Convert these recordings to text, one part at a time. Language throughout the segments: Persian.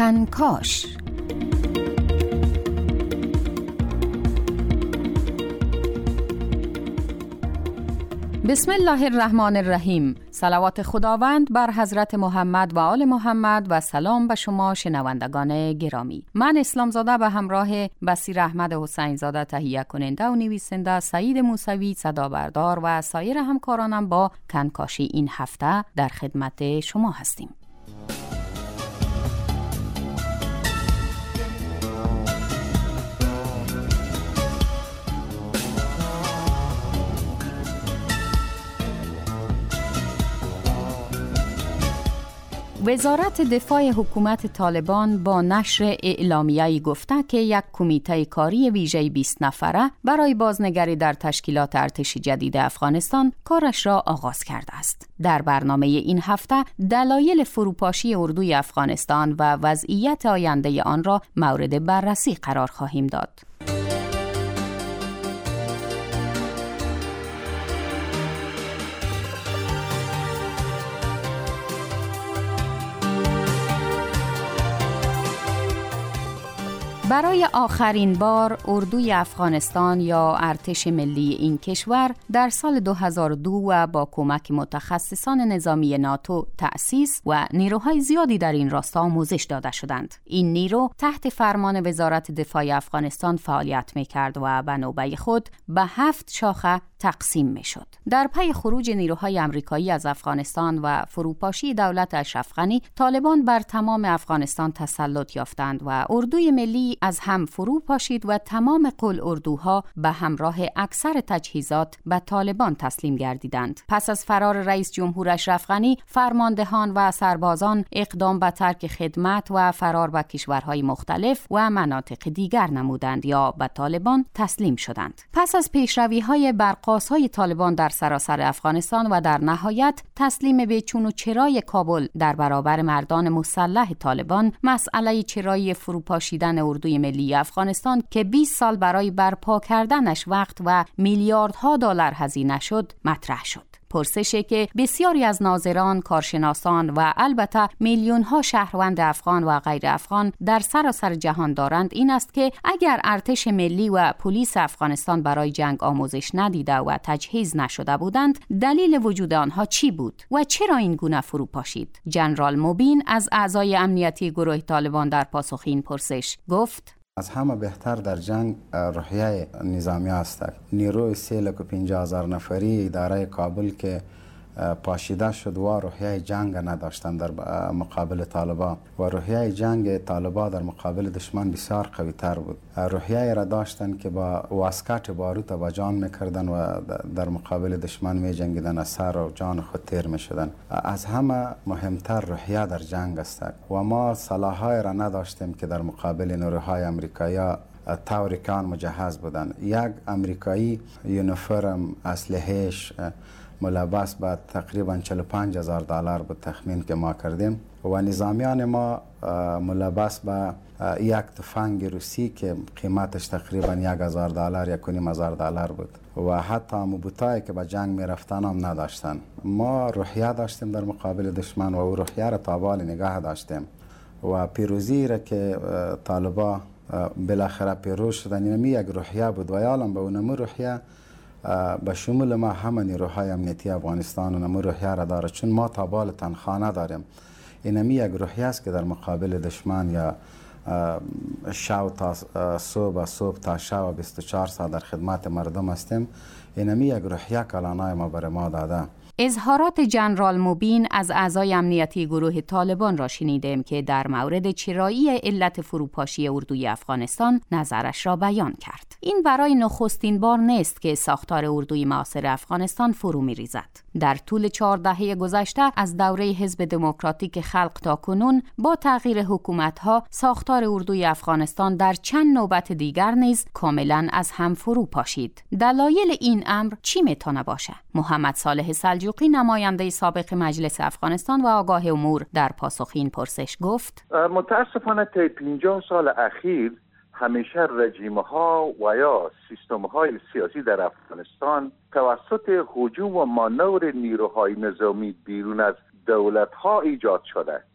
کنکاش. بسم الله الرحمن الرحیم. صلوات خداوند بر حضرت محمد و آل محمد و سلام به شما شنوندگان گرامی. من اسلام زاده به همراه بصیر احمد حسین زاده تهیه کننده و نویسنده، سعید موسوی صدا بردار و سایر همکارانم با کنکاشی این هفته در خدمت شما هستیم. وزارت دفاع حکومت طالبان با نشر اعلامیه‌ای گفته که یک کمیته کاری ویژه 20 نفره برای بازنگری در تشکیلات ارتشی جدید افغانستان کارش را آغاز کرده است. در برنامه این هفته دلایل فروپاشی اردوی افغانستان و وضعیت آینده آن را مورد بررسی قرار خواهیم داد. برای آخرین بار اردوی افغانستان یا ارتش ملی این کشور در سال 2002 و با کمک متخصصان نظامی ناتو تأسیس و نیروهای زیادی در این راستا آموزش داده شدند. این نیرو تحت فرمان وزارت دفاع افغانستان فعالیت می‌کرد و به نوبه خود به 7 شاخه تقسیم می‌شد. در پی خروج نیروهای آمریکایی از افغانستان و فروپاشی دولت اشرف غنی، طالبان بر تمام افغانستان تسلط یافتند و اردوی ملی از هم فرو پاشید و تمام قل اردوها به همراه اکثر تجهیزات به طالبان تسلیم گردیدند. پس از فرار رئیس جمهور اشرف غنی، فرماندهان و سربازان اقدام به ترک خدمت و فرار به کشورهای مختلف و مناطق دیگر نمودند یا به طالبان تسلیم شدند. پس از پیشروی‌های برقاس‌های طالبان در سراسر افغانستان و در نهایت تسلیم به چون و چرای کابل در برابر مردان مسلح طالبان، مسئله چرایی فروپاشیدن اردوی ملی افغانستان که 20 سال برای برپا کردنش وقت و میلیاردها دلار هزینه شد مطرح شد. پرسشی که بسیاری از ناظران، کارشناسان و البته میلیون‌ها شهروند افغان و غیر افغان در سراسر جهان دارند این است که اگر ارتش ملی و پلیس افغانستان برای جنگ آموزش ندیده و تجهیز نشده بودند، دلیل وجود آنها چی بود و چرا این گونه فرو پاشید؟ ژنرال موبین از اعضای امنیتی گروه طالبان در پاسخ این پرسش گفت: از همه بهتر در جنگ روحیه نظامی است. نیروی 350,000 نفری اداره کابل که پاشیده شد و روحیه جنگ نداشتند در مقابل طالبان و روحیه جنگ طالبان در مقابل دشمن بسیار قوی تر بود. روحیه را داشتند که با واسکات باروت با جان میکردن و در مقابل دشمن می جنگیدن، از سر و جان خود تیر می شدن. از همه مهمتر روحیه در جنگ است و ما سلاح‌های را نداشتیم که در مقابل نیروهای آمریکایی طوری که آن مجهز بودند. یک آمریکایی یونیفرم اسلحه‌اش ملبس به تقریبا 45,000 دلار بود تخمین که ما کردیم و نظامیان ما ملبس به یک تفنگ روسی که قیمتش تقریبا 1,000 دلار 1,500 دلار بود و حتی موبوتایی که به جنگ می رفتن هم نداشتن. ما روحیه داشتیم در مقابل دشمن و او روحیه را تا بال نگاه داشتیم و پیروزی را که طالبان بالاخره پیروز شدن اینمی یک روحیه بود و یالم به اونمو روحیه به شمول ما همه نیروهای امنیتی افغانستان و نمو روحیه را داره، چون ما تا بال تنخواه نداریم. اینمی یک روحیه است که در مقابل دشمن یا شو تا صبح تا شو 24 ساعت در خدمت مردم هستیم. اینمی یک روحیه کلانای ما بر ما داده. اظهارات ژنرال موبین از اعضای امنیتی گروه طالبان را شنیدیم که در مورد چرایی علت فروپاشی اردوی افغانستان نظرش را بیان کرد. این برای نخستین بار نیست که ساختار اردوی معاصر افغانستان فرو می‌ریزد. در طول 4 دهه گذشته از دوره حزب دموکراتیک خلق تا کنون با تغییر حکومت‌ها ساختار اردوی افغانستان در چند نوبت دیگر نیز کاملاً از هم فرو پاشید. دلایل این امر چی میتونه باشه؟ محمد صالح سلجوقی نماینده سابق مجلس افغانستان و آگاه امور در پاسخ این پرسش گفت: متاسفانه طی 50 سال اخیر همیشه رژیم‌ها و یا سیستم‌های سیاسی در افغانستان توسط هجوم و مانور نیروهای نظامی بیرون از دولت‌ها ایجاد شده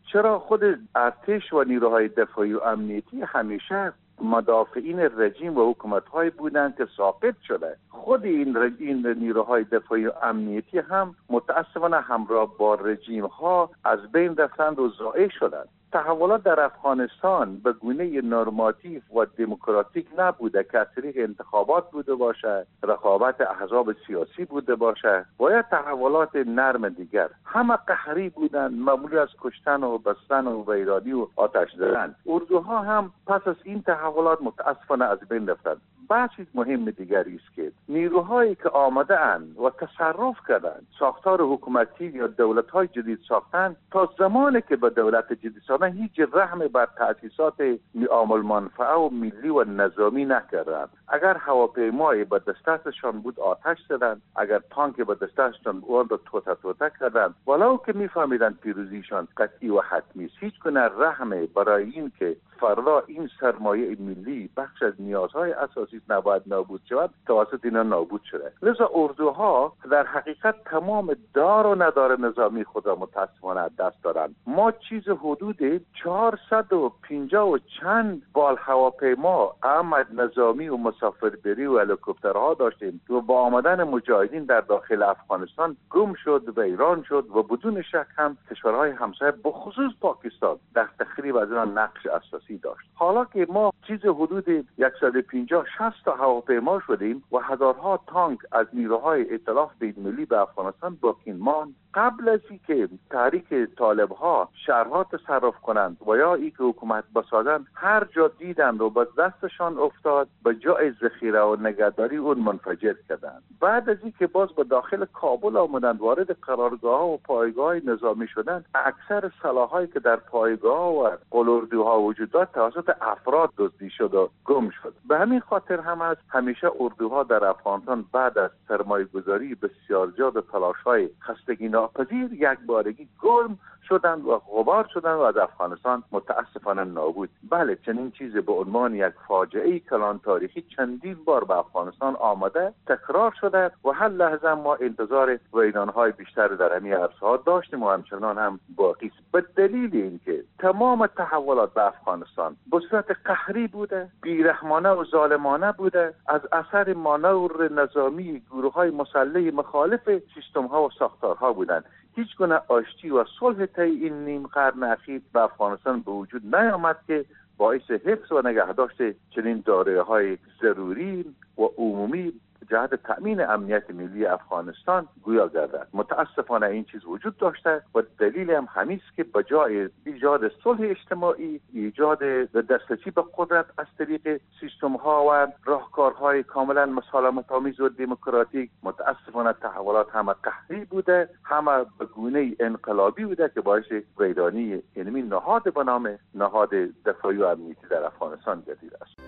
چرا خود ارتش و نیروهای دفاعی و امنیتی همیشه مدافعین رژیم و حکومت‌های بودند که ساقط شده. خود این نیروهای دفاعی و امنیتی هم متاسفانه همراه با رژیم‌ها از بین رفتند و ضایع شدند. تحولات در افغانستان به گونه نرماتیو و دموکراتیک نبوده که از طریق انتخابات بوده باشه، رقابت احزاب سیاسی بوده باشه و یا تحولات نرم دیگر. همه قهری بودند، معمول از کشتن و بستن و ویرانی و آتش زدن. اردوها هم پس از این تحولات متاسفانه از بین رفتند. بحثی مهم دیگری است که نیروهایی که آمده اند و تصرف کردند، ساختار حکومتی یا دولت‌های جدید ساختند، تا زمانی که به دولت جدید ساختند هیچ رحم بر تأسیسات عامل منفعه و ملی و نظامی نکردند. اگر هواپیمایی به دستشان بود آتش زدند، اگر تانک به دستشان بود توته کردند، ولو که میفهمیدند پیروزیشان قطعی و حتمی است. هیچ گونه رحم برای این که فردا این سرمایه ملی بخش از نیازهای اساسی نباید نابود شود توسط اینا نابود شده. لذا اردوها در حقیقت تمام دار و ندار نظامی خود را متاسفانه دست دارند. ما چیز حدود 450 و چند بال هواپیما احمد نظامی و مسافربری و هلیکوپترها داشتیم و با آمدن مجاهدین در داخل افغانستان گم شد و ایران شد و بدون شک هم کشورهای همسایه بخصوص پاکستان در تخریب از آن نقش اساسی داشت. حالا که ما چیز حدود 150-60 تا هواپیما شدیم و هزارها تانک از نیروهای ائتلاف بین‌المللی به افغانستان باقی ماند، قبل از اینکه تحریک طالب‌ها شهرها تصرف کنند و یا اینکه حکومت بسازند، هر جا دیدند و به دستشان افتاد به جای ذخیره و نگهداری اون منفجر کردند. بعد از اینکه باز به داخل کابل آمدند، وارد قرارگاه‌ها و پایگاه نظامی شدند، اکثر سلاحایی که در پایگاه و قلاردوها وجود داشت توسط افراد دزدی شد و گم شد. به همین خاطر هم است همیشه اردوها در افغانستان بعد از سرمایه‌گذاری بسیار زیاد و تلاش‌های خستگی ناپذیر یک بارگی گم شدند و غبار شدند و از افغانستان متاسفانه نابود. بله، چنین چیزی به عنوان یک فاجعه کلان تاریخی چندین بار به افغانستان آمده، تکرار شده و هر لحظه ما انتظار ویران‌های بیشتر در همین عرصه‌ها داشتیم و همچنان هم باقی است. به دلیل اینکه تمام تحولات به افغانستان به صورت قهری بوده، بیرحمانه و ظالمانه بوده، از اثر مانور نظامی گروه‌های مسلح مخالف سیستم‌ها و ساختارها بودند. هیچ گونه آشتی و صلح طی این نیم قرن اخیر به افغانستان به وجود نیامد که باعث حفظ و نگهداشت چنین دارایی‌های ضروری و عمومی جهت تأمین امنیت ملی افغانستان گویا گردد. متاسفانه این چیز وجود داشته و دلیل هم همین است که بجای ایجاد صلح اجتماعی، ایجاد دسترسی به قدرت از طریق سیستم‌ها و راهکارهای کاملا مسالمت‌آمیز و دموکراتیک، متاسفانه تحولات همه قهری بوده، همه به گونه انقلابی بوده که باعث ویرانی علمی نهاد به نام نهاد دفاعی و امنیتی در افغانستان گردیده است.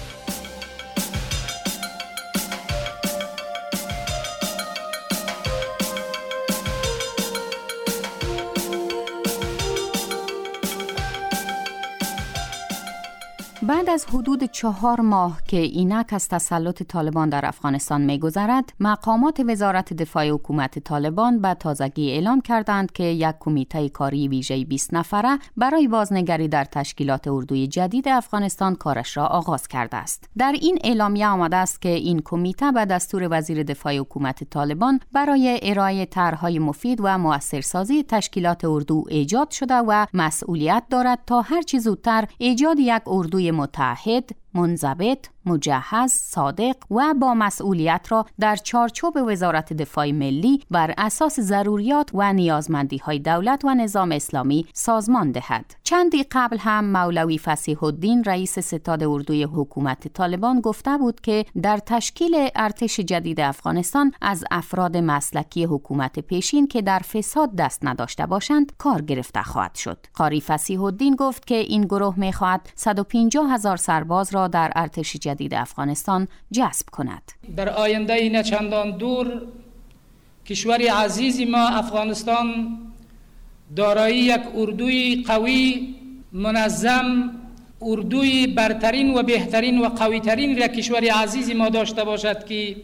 بعد از حدود 4 ماه که اینک از تسلط طالبان در افغانستان می‌گذرد، مقامات وزارت دفاع حکومت طالبان به تازگی اعلام کردند که یک کمیته کاری ویژه 20 نفره برای بازنگری در تشکیلات اردوی جدید افغانستان کارش را آغاز کرده است. در این اعلامیه آمده است که این کمیته به دستور وزیر دفاع حکومت طالبان برای ارائه طرح‌های مفید و مؤثرسازی تشکیلات اردو ایجاد شده و مسئولیت دارد تا هر چه زودتر ایجاد یک اردوی متحد، منضبط، مجهز، صادق و با مسئولیت را در چارچوب وزارت دفاع ملی بر اساس ضروریات و نیازمندی‌های دولت و نظام اسلامی سازمان دهد. چندی قبل هم مولوی فصیح الدین رئیس ستاد اردوی حکومت طالبان گفته بود که در تشکیل ارتش جدید افغانستان از افراد مسلکی حکومت پیشین که در فساد دست نداشته باشند کار گرفته خواهد شد. قاری فصیح الدین گفت که این گروه می‌خواهد 150,000 سرباز را در ارتش جدید افغانستان جذب کند. در آینده نه چندان دور کشور عزیز ما افغانستان دارای یک اردوی قوی، منظم، اردوی برترین و بهترین و قویترین را کشور عزیز ما داشته باشد که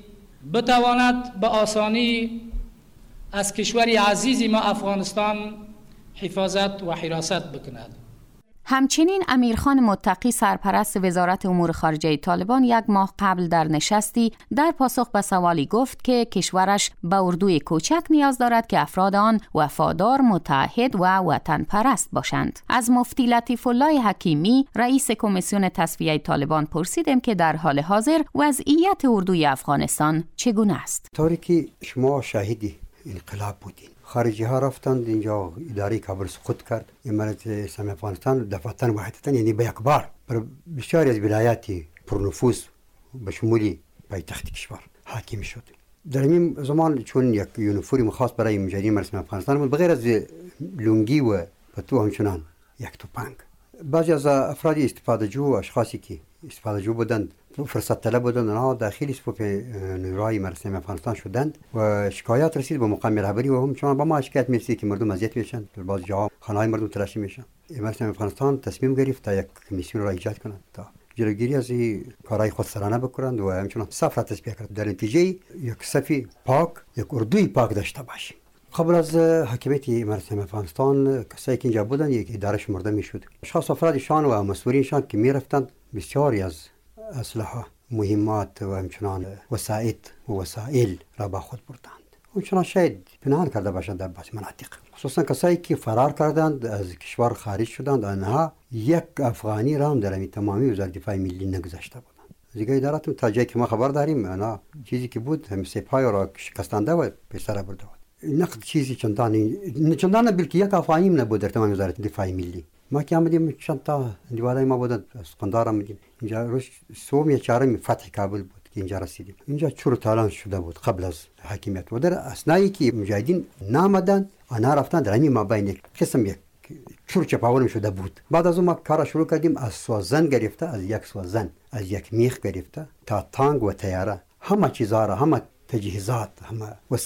بتواند به آسانی از کشور عزیز ما افغانستان حفاظت و حراست بکند. همچنین امیرخان متقی سرپرست وزارت امور خارجه طالبان 1 ماه قبل در نشستی در پاسخ به سوالی گفت که کشورش به اردوی کوچک نیاز دارد که افراد آن وفادار، متعهد و وطن پرست باشند. از مفتی لطیف الله حکیمی رئیس کمیسیون تصفیه طالبان پرسیدم که در حال حاضر وضعیت اردوی افغانستان چگونه است. طوری که شما شاهدی انقلاب بودین، خارجی ها رفتند اینجا، اداره کابل سقوط کرد، امارت اسلامی افغانستان دفعتاً واحدتاً یعنی به یک بار بر بسیاری از ولایات پرنفوذ به شمول پایتخت کشور حاکم شد. در این زمان چون یک یونیفرم خاص برای مجاهدین امارت اسلامی افغانستان بود، بغیر از لونگی و پتو همچنان یک توپنگ. بعضی از افراد استفاده جو، اشخاصی که استفاده جو بودند، فرصت طلب بودند، آنها داخل صفوف نیروهای امارت اسلامی افغانستان شدند و شکایت رسید به مقام رهبری و همچنان با ما شکایت می‌رسید که مردم اذیت میشن، در بعضی جاها خانه‌های مردم تلاشی میشن. امارت اسلامی افغانستان تصمیم گرفت تا یک کمیسیون را ایجاد کنند تا جلوگیری از کارهای خودسرانه بکنند و همچنان صف را تشکیل کنند. در نتیجه یک صف پاک، یک اردوی پاک داشته باشیم. قبل از حاکمیت امارت اسلامی افغانستان کسایی که اینجا بودند یک اداره شمرده میشد. اشخاص افرادشان و مسئولینشان که میرفتند بسیاری از اسلحه، مهمات و همچنان وسایل را با خود بردند. همچنان شاید پنهان کرده باشند در بعضی مناطق. خصوصا کسایی که فرار کردند از کشور خارج شدند، آنها یک افغانی را هم در تمامی وزارت دفاع ملی نگذاشته بودند. دیگه اداراتم تا جایی که ما خبر داریم، آنها چیزی که بود هم سپاه را شکستانده و پسر برده بود. نقد چیزی چندان بلکه یک افغانی نبود در تمام وزارت دفاع ملی. ما که آمدیم چند تا دیوارای ما بودند، از قندار آمدیم اینجا، روز سوم یا چهارم فتح کابل بود که اینجا رسیدیم. اینجا چور تالان شده بود قبل از حاکمیت و در اثنایی که مجاهدین نامدن آنها رفتن در همین مابین یک قسم یک چور چپاول شده بود. بعد از اون ما کار شروع کردیم، از سوزن گرفته، از یک سوزن، از یک میخ گرفته تا تانک و تیاره، همه چیزها را، همه تجهیزات، همه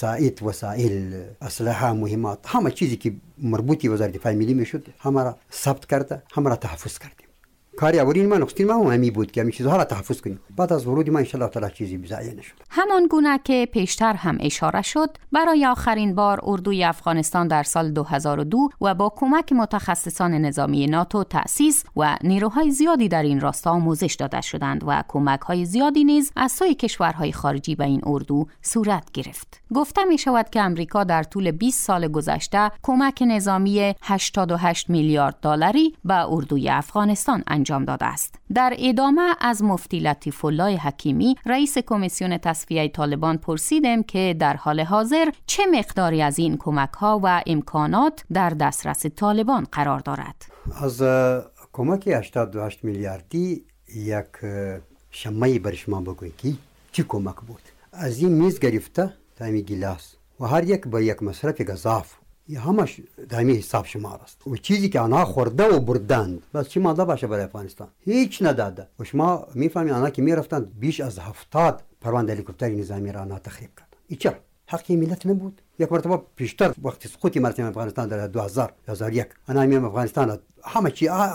وسایل، اسلحه، مهمات، همه چیزی که مربوطی وزارت دفاع ملی میشد همه را ثبت کرده، همه را تحفظ کردیم. کاری اولین ما نخستین ما همی بود که همین چیزها را تحفظ کنیم. بعد از ورود ما ان شاء الله تعالی چیزی بزایی نشد. همان گونه که پیشتر هم اشاره شد، برای آخرین بار اردوی افغانستان در سال 2002 و با کمک متخصصان نظامی ناتو تأسیس و نیروهای زیادی در این راستا آموزش داده شدند و کمک‌های زیادی نیز از سوی کشورهای خارجی به این اردو صورت گرفت. گفته می شود که امریکا در طول 20 سال گذشته کمک نظامی 88 میلیارد دلاری به اردوی افغانستان انجام داده است. در ادامه از مفتی لطیف الله حکیمی رئیس کمیسیون تصفیه طالبان پرسیدم که در حال حاضر چه مقداری از این کمک‌ها و امکانات در دسترس طالبان قرار دارد. از کمک 88 میلیاردی یک شمعی بر شما بگویم که چی کمک بود. از این میز گرفته تا این گیلاس و هر یک با یک مصرف گزاف، همش در همین حساب شما است. و چیزی که آنها خورده و بردند بس چی مانده باشه برای افغانستان هیچ نداده. و شما میفهمید آنها که میرفتند بیش از 70 پرونده هلیکوپتر نظامی را آنها تخریب کرد. ایچه حقی ملت نبود. یک مرتبه پیشتر وقتی سقوط امارت افغانستان در 2001 آنها میام افغانستان همه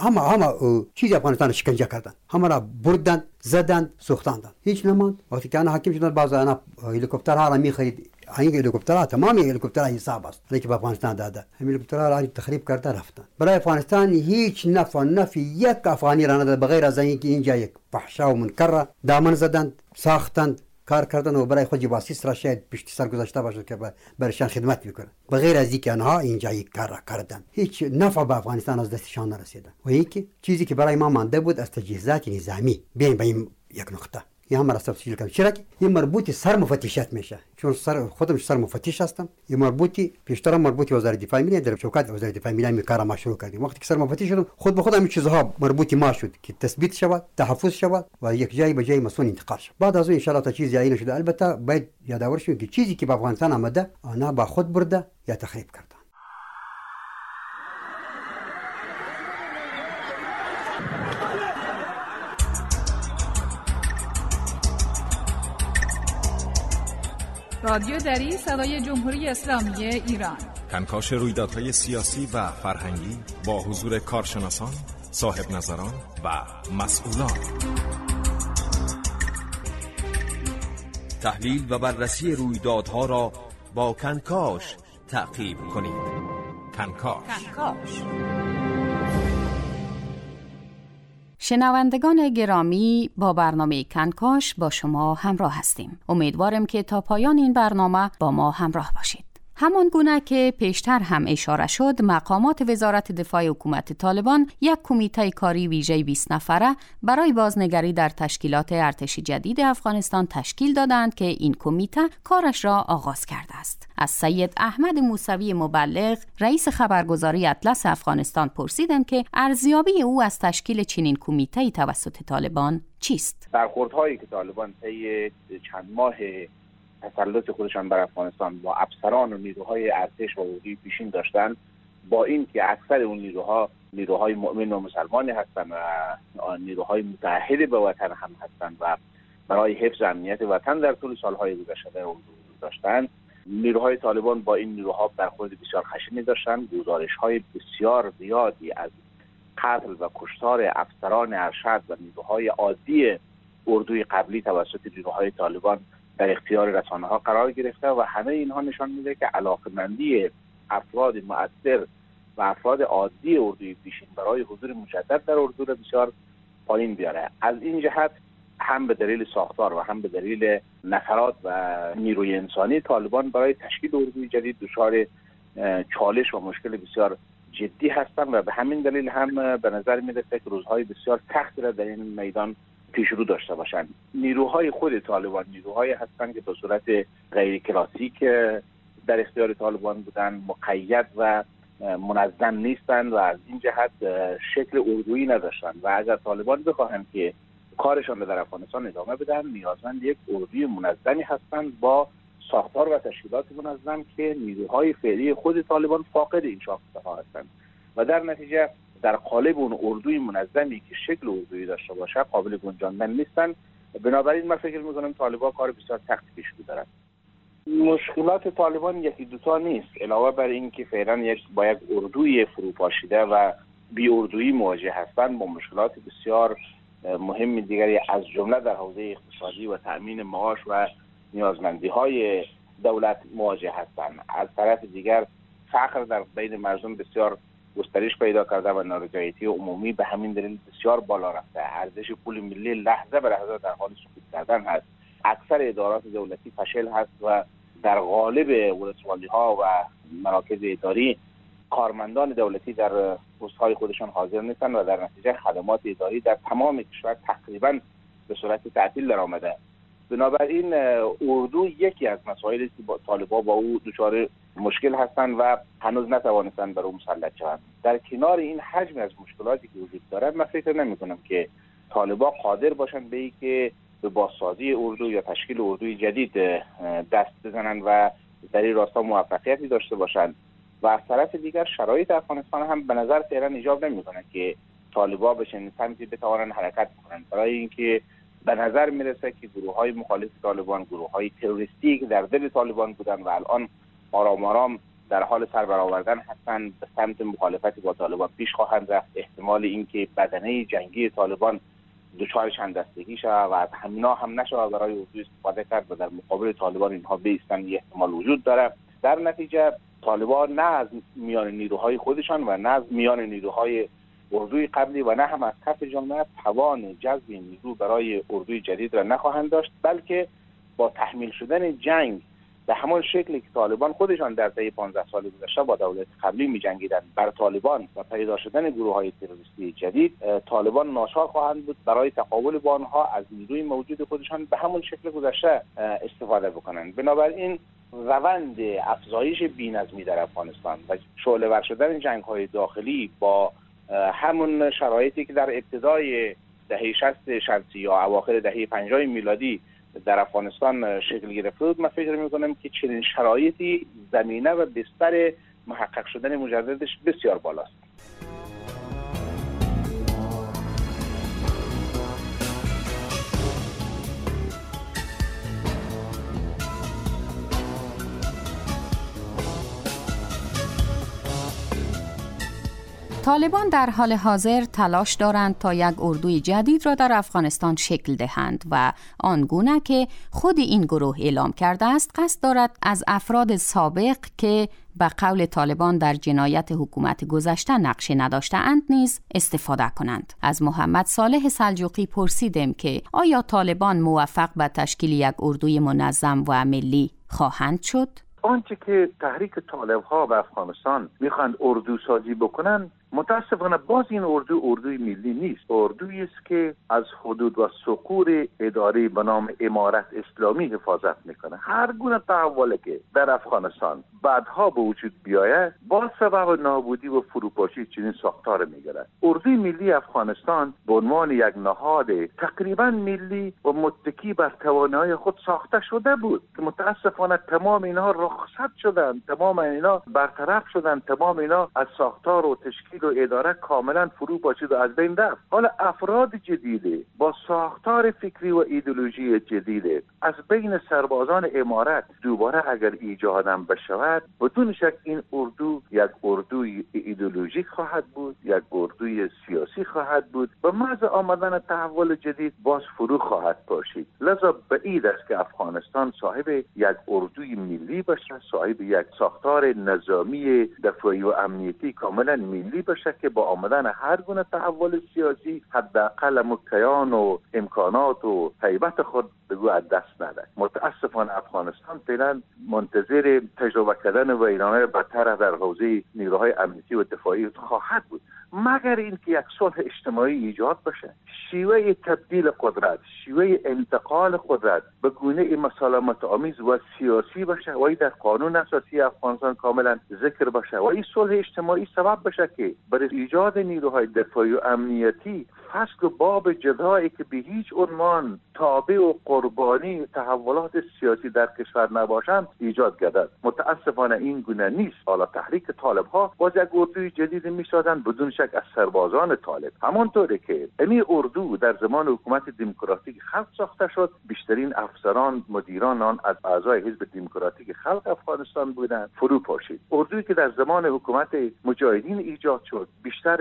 چیز افغانستان شکنجه کردند، همه را بردند، زدند، سوختاندند، هیچ نماند. وقتی که آنها حاکم شدند باز آنها هلیکوپترها را میخرید. این هلیکوپترها تمام هلیکوپترها حساب است که به افغانستان داده، همین هلیکوپترها را تخریب کرده رفتند. برای افغانستان هیچ نفی یک افغانی را نداد بغیر از اینکه اینجا یک فحشا و منکر دامن زدند، ساختند، کار کردن و برای خود جاسوس را شاید پشت سر گذاشته باشد که برایشان خدمت میکنه. بغیر از اینکه آنها اینجا یک کار را کردند هیچ نفع به افغانستان از دستشان نرسیده. و اینکه چیزی که برای ما مانده بود از تجهیزات نظامی بیایم به این یک نقطه یه هم را تفصیل کنم. چرا که این مربوطی سر مفتشات میشه، چون خودم سر مفتش هستم. این مربوطی پیشتر مربوطی وزارت دفاع ملی در چوکات وزارت دفاع ملی می کار ما شروع کردیم. وقتی که سر مفتش شدم خود به خودم این چیزها مربوطی ما شد که تثبیت شود، تحفظ شود و یک جای به جای مسئول انتقال شود. بعد از اون ان شاء الله تا چیزی عین شده. البته باید یادآور شود که چیزی که به افغانستان آمده آنها با خود برده یا تخریب کرده. رادیو دری صدای جمهوری اسلامی ایران. کنکاش رویدادهای سیاسی و فرهنگی با حضور کارشناسان، صاحب نظران و مسئولان. تحلیل و بررسی رویدادها را با کنکاش تعقیب کنید. کنکاش. شنوندگان گرامی، با برنامه کنکاش با شما همراه هستیم. امیدوارم که تا پایان این برنامه با ما همراه باشید. همان گونه که پیشتر هم اشاره شد، مقامات وزارت دفاع حکومت طالبان یک کمیته کاری ویژه 20 نفره برای بازنگری در تشکیلات ارتش جدید افغانستان تشکیل دادند که این کمیته کارش را آغاز کرده است. از سید احمد موسوی مبلغ، رئیس خبرگزاری اطلس افغانستان، پرسیدم که ارزیابی او از تشکیل چنین کمیته توسط طالبان چیست؟ برخوردهایی که طالبان طی چند ماه تسلط خودشان بر افغانستان با افسران و نیروهای ارتش و اردوی پیشین داشتند، با این که اکثر اون نیروهای مؤمن و مسلمانی هستند و نیروهای متعهد به وطن هم هستند و برای حفظ امنیت وطن در طول سالهای گذشته در اردو داشتند، نیروهای طالبان با این نیروها برخورد بسیار خشنی داشتند. گزارش‌های بسیار زیادی از قتل و کشتار افسران ارشد و نیروهای عادی اردوی قبلی توسط نیروهای طالبان در اختیار رسانه‌ها قرار گرفته و همه اینها نشان میده که علاقمندی افراد مؤثر و افراد عادی اردوی پیشین برای حضور مجدد در اردو را بسیار پایین بیاره. از این جهت هم به دلیل ساختار و هم به دلیل نفرات و نیروی انسانی، طالبان برای تشکیل اردوی جدید دچار چالش و مشکل بسیار جدی هستند و به همین دلیل هم به نظر میرسه که روزهای بسیار سختی را در این میدان پیش رو داشته باشند. نیروهای خود طالبان نیروهایی هستند که به صورت غیر کلاسیک در اختیار طالبان بودند، مقید و منظم نیستند و از این جهت شکل اردویی نداشتند و اگر طالبان بخواهند که کارشان را در افغانستان ادامه بدن، نیازمند یک اردوی منظمی هستند با ساختار و تشکیلات منظم که نیروهای فعلی خود طالبان فاقد این شاخصه‌ها هستند و در نتیجه در قالب اون اردوی منظمی که شکل اردویی داشته باشه قابل گنجاندن نیستن. بنابراین من فکر می‌کنم طالبان کار بسیار سختی پیش رو دارند. مشکلات طالبان یکی دوتا نیست، علاوه بر این که فعلا با یک اردوی فروپاشیده و بی اردویی مواجه هستند، با مشکلات بسیار مهم دیگری از جمله در حوزه اقتصادی و تأمین معاش و نیازمندی‌های دولت مواجه هستند. از طرف دیگر فقر در بین مردم بسیار گسترش پیدا کرده و نارضایتی عمومی به همین دلیل بسیار بالا رفته. ارزش پول ملی لحظه به لحظه در حال سقوط کردن هست. اکثر ادارات دولتی فشل هست و در قالب ولسوالی‌ها و مراکز اداری کارمندان دولتی در پست‌های خودشان حاضر نیستند و در نتیجه خدمات اداری در تمام کشور تقریباً به صورت تعطیل درآمده. بنابراین اردو یکی از مسائلی است که طالبان با او دچار مشکل هستند و هنوز نتوانستند بر او مسلط شوند. در کنار این حجم از مشکلاتی که وجود دارد، من فکر نمی‌کنم که طالبان قادر باشند به اینکه به بازسازی اردو یا تشکیل اردوی جدید دست بزنند و در این راستا موفقیتی داشته باشند و از طرف دیگر شرایط افغانستان هم به نظر فعلا ایجاب نمی‌کنه که طالبان به چنین سمتی بتوانند حرکت کنند، برای اینکه به نظر میرسه که گروه‌های مخالف طالبان، گروه‌های تروریستی که در دل طالبان بودند و الان آرام آرام در حال سر برآوردن هستند، به سمت مخالفت با طالبان پیش خواهند رفت. احتمال اینکه بدنه جنگی طالبان دچار چند دستگی شود و از همینا هم نشود برای اردو استفاده کرد و در مقابل طالبان اینها بایستند، این احتمال وجود داره. در نتیجه طالبان نه از میان نیروهای خودشان و نه از میان نیروهای اردوی قبلی و نه هم از کف جامعه توان جذب نیرو برای اردوی جدید را نخواهند داشت، بلکه با تحمیل شدن جنگ به همان شکلی که طالبان خودشان در طی 15 سال گذشته با دولت قبلی می‌جنگیدند بر طالبان و پیدا شدن گروه‌های تروریستی جدید، طالبان ناچار خواهند بود برای تقابل با آنها از نیروی موجود خودشان به همون شکل گذشته استفاده بکنند. بنابراین روند افزایش بی‌نظمی در افغانستان و شعله‌ور شدن جنگ‌های داخلی با همون شرایطی که در ابتدای دهه 60 شمسی یا اواخر دهه 50 میلادی در افغانستان شکل گرفته بود، من فکر می‌کنم که چنین شرایطی زمینه و بستر محقق شدن مجددش بسیار بالاست. طالبان در حال حاضر تلاش دارند تا یک اردوی جدید را در افغانستان شکل دهند و آنگونه که خود این گروه اعلام کرده است قصد دارد از افراد سابق که به قول طالبان در جنایت حکومت گذشته نقش نداشته‌اند نیز استفاده کنند. از محمد صالح سلجوقی پرسیدم که آیا طالبان موفق به تشکیل یک اردوی منظم و ملی خواهند شد؟ آنچه که تحریک طالب‌ها و افغانستان میخواند اردو سازی بکنن، متاسفانه باز این اردوی ملی نیست. اردویی است که از حدود و ثغور اداره به نام امارت اسلامی حفاظت میکنه. هر گونه تحولی که در افغانستان بعدها به وجود بیاید با سبب نابودی و فروپاشی چنین ساختار میگیره. اردوی ملی افغانستان به عنوان یک نهاد تقریبا ملی و متکی بر توانایی خود ساخته شده بود که متاسفانه تمام اینها رخصت شدند، تمام اینا برطرف شدند، تمام اینا از ساختار و تشکیل و اداره کاملا فرو پاشید و از بین رفت. حالا افراد جدیده با ساختار فکری و ایدئولوژی جدیده از بین سربازان امارت دوباره اگر ایجادم بشود، بدون شک این اردو یک اردوی ایدئولوژیک خواهد بود، یک اردوی سیاسی خواهد بود. به محض آمدن تحول جدید باز فرو خواهد پاشید. لذا بعید است که افغانستان صاحب یک اردوی ملی بشه، صاحب یک ساختار نظامی دفاعی و امنیتی کاملا ملی بشه که با آمدن هر گونه تحول سیاسی حداقل کیان و امکانات و هیبت خود بگو از دست نده. متاسفانه افغانستان فعلا منتظر تجربه کردن ویرانه‌های بدتر در حوزه نیروهای امنیتی و دفاعی خواهد بود، مگر اینکه یک صلح اجتماعی ایجاد بشه، شیوه تبدیل قدرت، شیوه انتقال قدرت به گونه مسالمت آمیز و سیاسی بشه و در قانون اساسی افغانستان کاملا ذکر بشه و این صلح اجتماعی سبب بشه که برای ایجاد نیروهای دفاعی و امنیتی فصل و باب جدایی که به هیچ عنوان تابع و قربانی تحولات سیاسی در کشور نباشند ایجاد گردد. متاسفانه این گونه نیست. حالا تحریک طالب‌ها باز یک اردوی جدید می‌سازند بدون شک از سربازان طالب. همانطوری که این اردو در زمان حکومت دموکراتیک خلق ساخته شد، بیشترین افسران مدیران آن از اعضای حزب دموکراتیک خلق افغانستان بودند، فرو پاشید. اردویی که در زمان حکومت مجاهدین ایجاد شد، بیشتر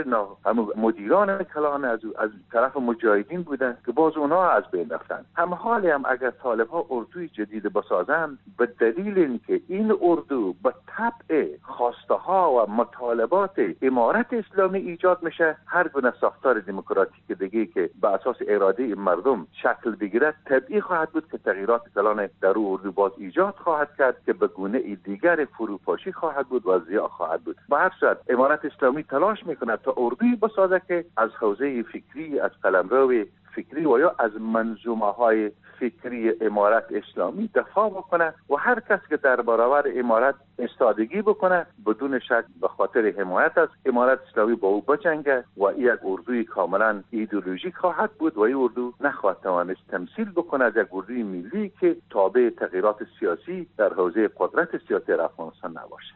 مدیران کلان از طرف مجاهدین بودند که باز اونها از بین رفتند. هم حالی هم اگر طالب‌ها اردوی جدید بسازند، به دلیل اینکه این اردو به طبع خواسته‌ها و مطالبات امارت اسلامی ایجاد میشه، هر گونه ساختار دموکراتیک دیگه که به اساس اراده مردم شکل بگیرد طبیعی خواهد بود که تغییرات کلان در اردو باز ایجاد خواهد کرد که به گونه دیگر فروپاشی خواهد بود و ضیاع خواهد بود. به هر صورت امارت اسلامی تلاش میکنه تا اردوی بسازه که از حوزه فکری، از قلمرو فکری و یا از منظومه‌های فکری امارت اسلامی دفاع بکنه و هر کس که در برابر امارت ایستادگی بکنه بدون شک به خاطر حمایت از امارت اسلامی با او بجنگه و یک اردوی کاملا ایدئولوژیک خواهد بود و این اردو نخواهد توانست تمثیل بکنه از یک اردوی ملی که تابع تغییرات سیاسی در حوزه قدرت سیاسی افغانستان نباشه.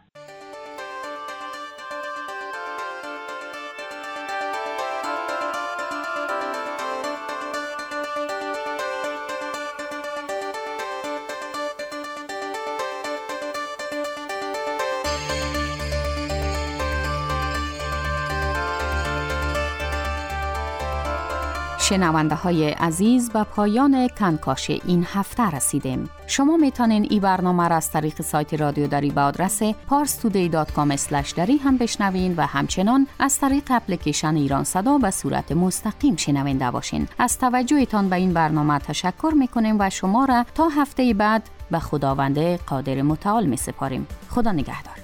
شنونده های عزیز، به پایان کنکاش این هفته رسیدیم. شما میتونین این برنامه را از طریق سایت رادیو دری به آدرس parstoday.com/dari هم بشنوین و همچنان از طریق اپلیکیشن ایران صدا به صورت مستقیم شنونده باشین. از توجهتان به این برنامه تشکر میکنیم و شما را تا هفته بعد به خداوند قادر متعال میسپاریم. خدا نگهدار.